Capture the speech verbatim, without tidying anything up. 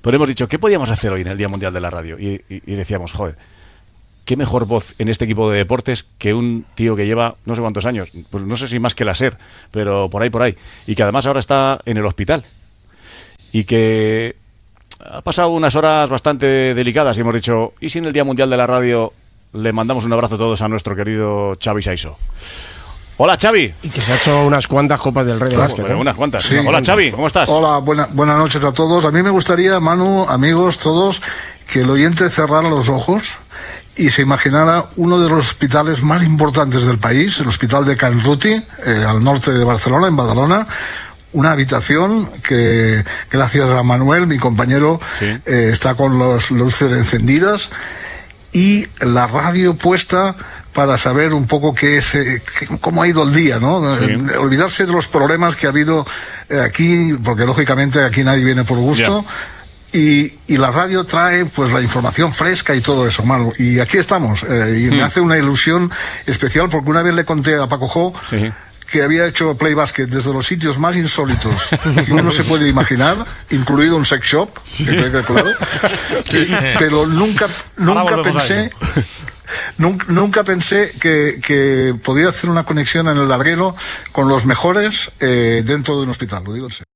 Pero hemos dicho, ¿qué podíamos hacer hoy en el Día Mundial de la Radio? Y, y, y decíamos, joder, qué mejor voz en este equipo de deportes que un tío que lleva no sé cuántos años, pues no sé si más que la SER, pero por ahí, por ahí, y que además ahora está en el hospital y que ha pasado unas horas bastante delicadas y hemos dicho, ¿y si en el Día Mundial de la Radio le mandamos un abrazo a todos a nuestro querido Xavi Saiso? Hola, Xavi. Y que se ha hecho unas cuantas copas del Rey de Básquet. Bueno, ¿eh? unas cuantas. Sí. Hola, Xavi, ¿cómo estás? Hola, buena, buenas noches a todos. A mí me gustaría, Manu, amigos, todos, que el oyente cerrara los ojos y se imaginara uno de los hospitales más importantes del país, el hospital de Can Ruti, eh, al norte de Barcelona, en Badalona. Una habitación que, gracias a Manuel, mi compañero, sí. eh, está con las luces encendidas y la radio puesta para saber un poco qué es, eh, qué, cómo ha ido el día, ¿no? Sí. Eh, olvidarse de los problemas que ha habido eh, aquí, porque lógicamente aquí nadie viene por gusto. Yeah. Y, y la radio trae pues la información fresca y todo eso, Manu. Y aquí estamos. Eh, y mm. me hace una ilusión especial porque una vez le conté a Paco Jo sí. que había hecho Play Basket desde los sitios más insólitos que uno se puede imaginar, incluido un sex shop, que quede claro, pero nunca, nunca pensé, nunca, nunca pensé que, que podía hacer una conexión en el larguero con los mejores eh, dentro de un hospital, lo digo en serio.